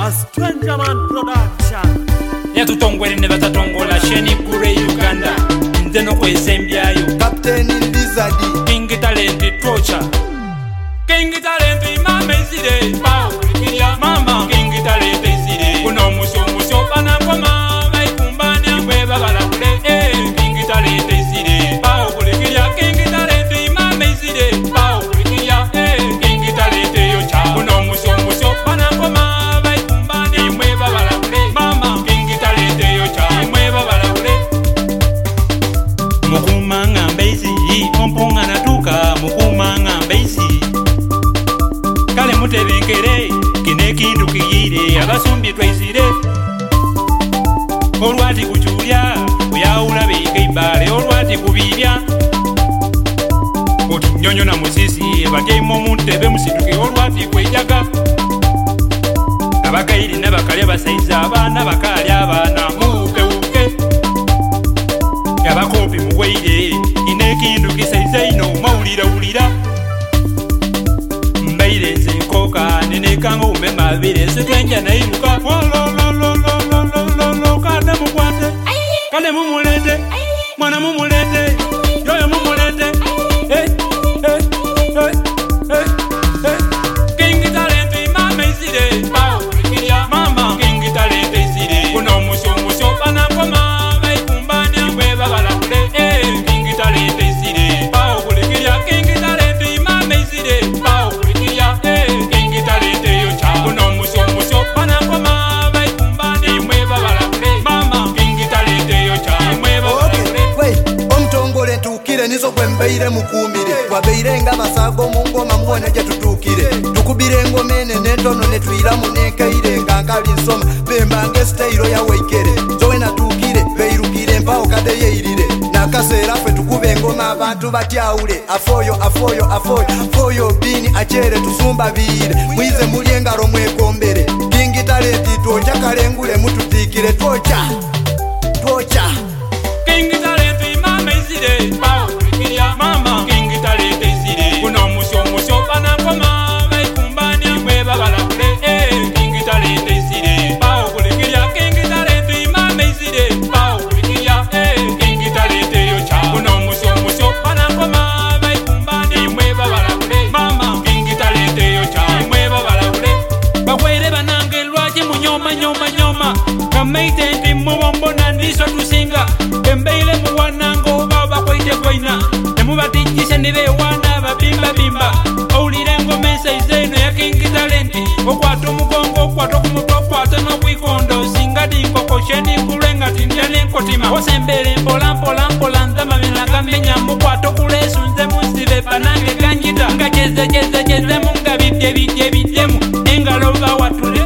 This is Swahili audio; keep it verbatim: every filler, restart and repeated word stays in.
A Stranger Man Production. Yatutongwele ne batatongola Sheni Kure Uganda. Nze no kwesembyayo Captain Lizard King Talent Torture King Talent Mama Iside Pao Kiria Mama King Talent Iside Kuno muso muso bana koma Vai kumbani Weba bala kule Eh King Talent Iside Pao Kiria King Talent Mama Iside Pao Kiria Eh King Talent Yocha Kuno muso muso bana koma Vai kumbani Weba bala kule Mama King Talent Yocha Weba bala kule Mukumanga mbezi Ompunga natuka mukumanga mbezi Kale mutebenkere kine kindu kiyire abasumbi twaisire Olwati kuchulya kuyawula beke ibale olwati kubirya Otunyonyo na musisi batemo muntebe musituke olwati kwejaga Abakairi n'abakale basaiza abana bakali abana muke uke Yabakopi mugweire ine kindu kisaiza ino maulira ulira Mbaire nze nkoka nenekanga umema abire sekenja na iruka Wolololololololo kade mukwate Kade mumulete Mwana mumulete Yoyo mumulete Eh, eh, eh, eh, eh King Talent mama iside Pao Kiria Mama King Talent iside Kuno muso muso bana koma Vai kumbani Weba bala kule Eh King Talent iside Pao Kiria King Talent mama iside Pao Kiria Eh King Talent yocha Kuno muso muso bana koma Vai kumbani Weba bala kule Mama King Talent yocha Weba bala kule Wei omtongole ntukire nizo kwembeire mukumire Wabeire nga masago mungoma muone je tutukire Tukubire ngomene netono netwira munekeire nga nkali nsoma Bemba nge style ya weikere Zoe natukire beirukire mpao kade yeirire Nakasera fe tukube ngoma abantu batyaule Afoyo afoyo afoyo Afoyo bini achere tusumba bire Mwize muliengaro mwekombere King Talent tocha kalengule mututikire Tocha Tocha King Talent mama iside Pao Kiria Mama King Talent iside Kuno muso muso bana koma Vai kumbani Weba bala kule Eh King Talent iside Pao Kiria King Talent mama iside Pao Kiria Eh King Talent yocha Kuno muso muso bana koma Vai kumbani Weba bala kule Mama King Talent yocha Weba bala kule Bakwere banange lwaje munyoma nyoma nyoma Kamaite ndi mubombo na ndiso tusinga Kembeile muwanango baba kwaite kwaina Nemubatijise nibe wana babimba bimba Oulire ngomesa izeno ya King Talent Okwato mugongo okwato kumuto okwato no kwikondo Singadi nkoko sheni kulenga tindiane nkotima Wasembele mpola mpola mpola nzama minaka menya Mukwato kulesu nze musibe panange kanjita Nga cheze cheze cheze munga bidye bidye bidyemu Engalo ba watule